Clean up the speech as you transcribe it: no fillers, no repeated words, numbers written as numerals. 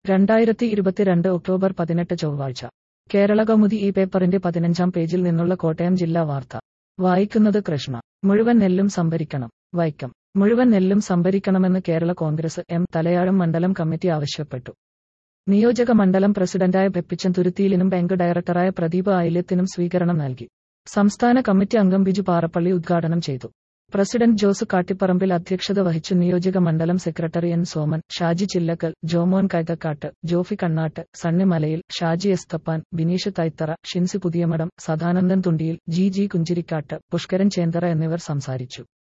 2022 October 18 ചൊവ്വാഴ്ച കേരളകൗമുദി ഈ പേപ്പറിന്റെ 15-ാം പേജിൽ നിന്നുള്ള കോട്ടയം ജില്ലാ വാർത്ത വായിക്കുന്നത് കൃഷ്ണ. മുഴുവൻ നെല്ലും സംഭരിക്കണം. വൈക്കം. മുഴുവൻ നെല്ലും സംഭരിക്കണമെന്ന് കേരള കോൺഗ്രസ് എം തലയാഴം മണ്ഡലം കമ്മിറ്റി ആവശ്യപ്പെട്ടു. നിയോജക മണ്ഡലം പ്രസിഡന്റായ പെപ്പിച്ചൻ തുരുത്തിയിലിനും ബാങ്ക് ഡയറക്ടറായ പ്രദീപ് ആയില്യത്തിനും സ്വീകരണം നൽകി. സംസ്ഥാന കമ്മിറ്റി അംഗം ബിജു പാറപ്പള്ളി ഉദ്ഘാടനം ചെയ്തു. പ്രസിഡന്റ് ജോസ് കാട്ടിപ്പറമ്പിൽ അധ്യക്ഷത വഹിച്ചു. നിയോജക മണ്ഡലം secretary N Soman, Shaji Chillakkal, Jomon Kaithakkattu, Jophy Kannattu, Sunny Malayil, Shaji Esthappan, Bineesh Thaithara, Shincy Puthiyamadom, Sadanandan Thundiyil, G Kunchirikkattu, Pushkaran Chenthara എന്നിവർ സംസാരിച്ചു.